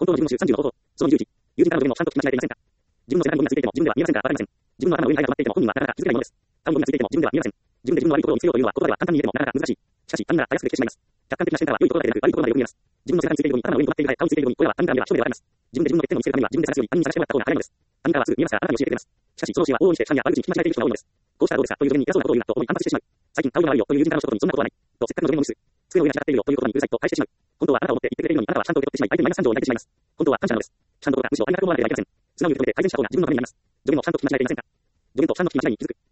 の自分の週30の方法。その20時。友人からの上もちゃんと聞き間違えていませんか？自分の背中のゴミがついていても自分では見えませんか？わかりません。自分の頭の上にタイが止まっていても本人はなかなか気づけないものです。顔のゴミがついていても自分では見えません。自分で自分の悪いところを見つけようというのは言葉では簡単に言えてもなかなか難しい。しかし、他人ならたやすくできてしまいます。客観的な視点からは良いところだけでなく悪いところまでよく見えます。自分の背中についているゴミ、頭の上に止まっている顔についているゴミ、これは他人から見れば一目でわかります。自分で自分の欠点を見つけるためには自分で探すより他人に探してもらった方が早いのです。他人からはすぐ見えますがあなたに教えてくれます。しかし、その教えは往々にして他人や悪口に聞き間違えている人が多いのです。こうしたらどうですかという助言に偉そうなことを言うなと思い反発してしまう。最近顔色が悪いよという友人からの一言にそんなことはない。とせっかくの助言のミス。机の上に散らかっているよという言葉にうるさいと返してしまう。本当はあなたを思って言ってくれているのにあなたはちゃんと受け取ってしまい相手にマイナス感情を抱いてしまいます。本当は感謝なのです。ちゃんとどこかむしろありがたく思われてはいけません。素直に受け止めて改善した方が自分のためになります。助言をちゃんと聞き間違えていませんか？助言とちゃんと聞き間違いに気づく。